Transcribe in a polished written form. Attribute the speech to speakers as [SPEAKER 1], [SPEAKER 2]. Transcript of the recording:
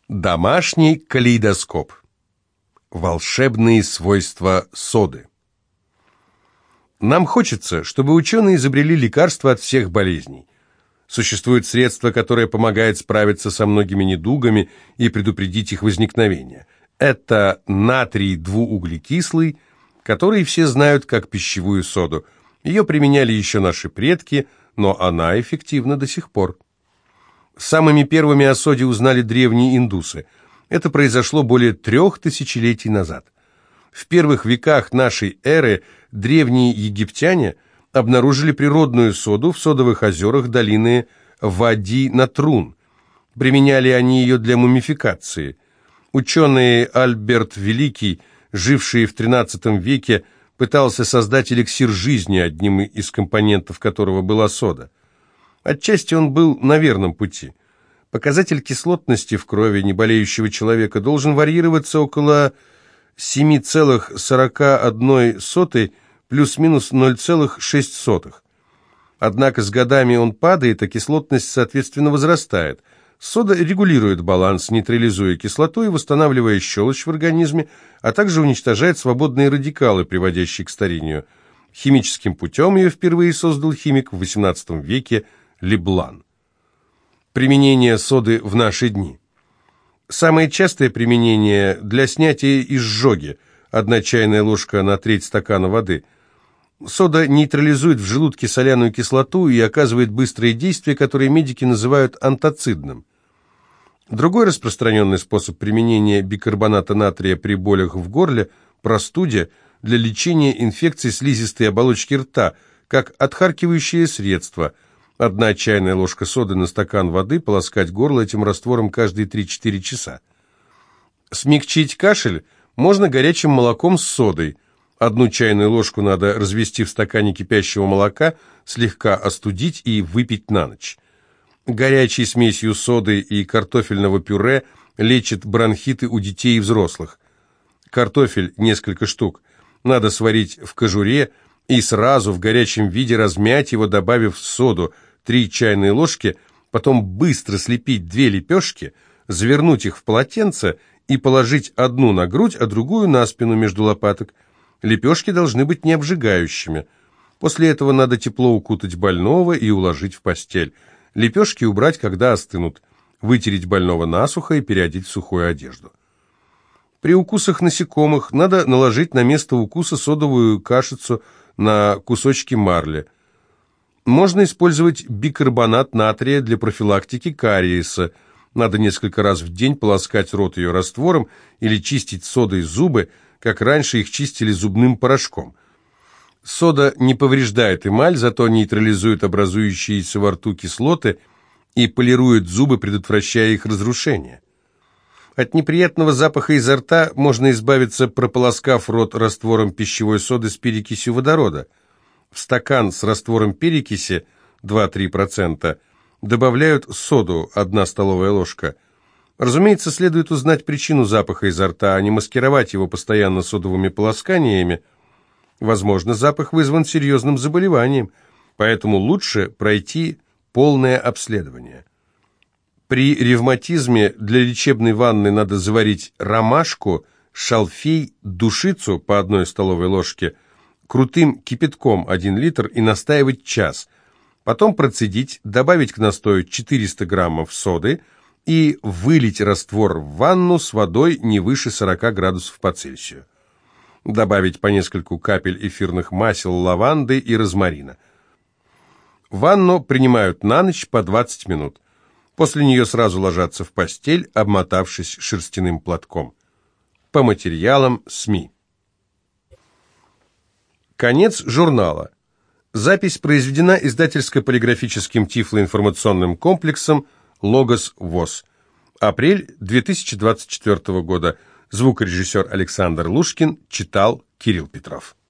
[SPEAKER 1] Домашний калейдоскоп. Волшебные свойства соды. Нам хочется, чтобы ученые изобрели лекарства от всех болезней. Существует средство, которое помогает справиться со многими недугами и предупредить их возникновение. Это натрий двууглекислый, который все знают как пищевую соду. Ее применяли еще наши предки, но она эффективна до сих пор. Самыми первыми о соде узнали древние индусы. Это произошло более 3000 летий назад. В первых веках нашей эры древние египтяне обнаружили природную соду в содовых озерах долины Вади-Натрун. Применяли они ее для мумификации. Ученый Альберт Великий, живший в XIII веке, пытался создать эликсир жизни, одним из компонентов которого была сода. Отчасти он был на верном пути. Показатель кислотности в крови неболеющего человека должен варьироваться около 7,41 плюс-минус 0,06. Однако с годами он падает, а кислотность, соответственно, возрастает. Сода регулирует баланс, нейтрализуя кислоту и восстанавливая щелочь в организме, а также уничтожает свободные радикалы, приводящие к старению. Химическим путем ее впервые создал химик в XVIII веке Леблан. Применение соды в наши дни. Самое частое применение для снятия изжоги, 1 чайная ложка на треть стакана воды. Сода нейтрализует в желудке соляную кислоту и оказывает быстрое действие, которое медики называют антацидным. Другой распространенный способ применения бикарбоната натрия при болях в горле, простуде, для лечения инфекций слизистой оболочки рта, как отхаркивающее средство. 1 чайная ложка соды на стакан воды, полоскать горло этим раствором каждые 3-4 часа. Смягчить кашель можно горячим молоком с содой. 1 чайную ложку надо развести в стакане кипящего молока, слегка остудить и выпить на ночь. Горячей смесью соды и картофельного пюре лечит бронхиты у детей и взрослых. Картофель, несколько штук, надо сварить в кожуре и сразу в горячем виде размять его, добавив соду, 3 чайные ложки, потом быстро слепить 2 лепешки, завернуть их в полотенце и положить одну на грудь, а другую на спину между лопаток. Лепешки должны быть не обжигающими. После этого надо тепло укутать больного и уложить в постель. Лепешки убрать, когда остынут. Вытереть больного насухо и переодеть в сухую одежду. При укусах насекомых надо наложить на место укуса содовую кашицу на кусочки марли. Можно использовать бикарбонат натрия для профилактики кариеса. Надо несколько раз в день полоскать рот ее раствором или чистить содой зубы, как раньше их чистили зубным порошком. Сода не повреждает эмаль, зато нейтрализует образующиеся во рту кислоты и полирует зубы, предотвращая их разрушение. От неприятного запаха изо рта можно избавиться, прополоскав рот раствором пищевой соды с перекисью водорода. В стакан с раствором перекиси 2-3% добавляют соду 1 столовая ложка. Разумеется, следует узнать причину запаха изо рта, а не маскировать его постоянно содовыми полосканиями. Возможно, запах вызван серьезным заболеванием, поэтому лучше пройти полное обследование. При ревматизме для лечебной ванны надо заварить ромашку, шалфей, душицу по 1 столовой ложке, крутым кипятком 1 литр и настаивать час. Потом процедить, добавить к настою 400 граммов соды и вылить раствор в ванну с водой не выше 40 градусов по Цельсию. Добавить по нескольку капель эфирных масел лаванды и розмарина. Ванну принимают на ночь по 20 минут. После нее сразу ложатся в постель, обмотавшись шерстяным платком. По материалам СМИ. Конец журнала. Запись произведена издательско-полиграфическим тифлоинформационным комплексом «Логос ВОС». Апрель 2024 года. Звукорежиссер Александр Лушкин читал Кирилл Петров.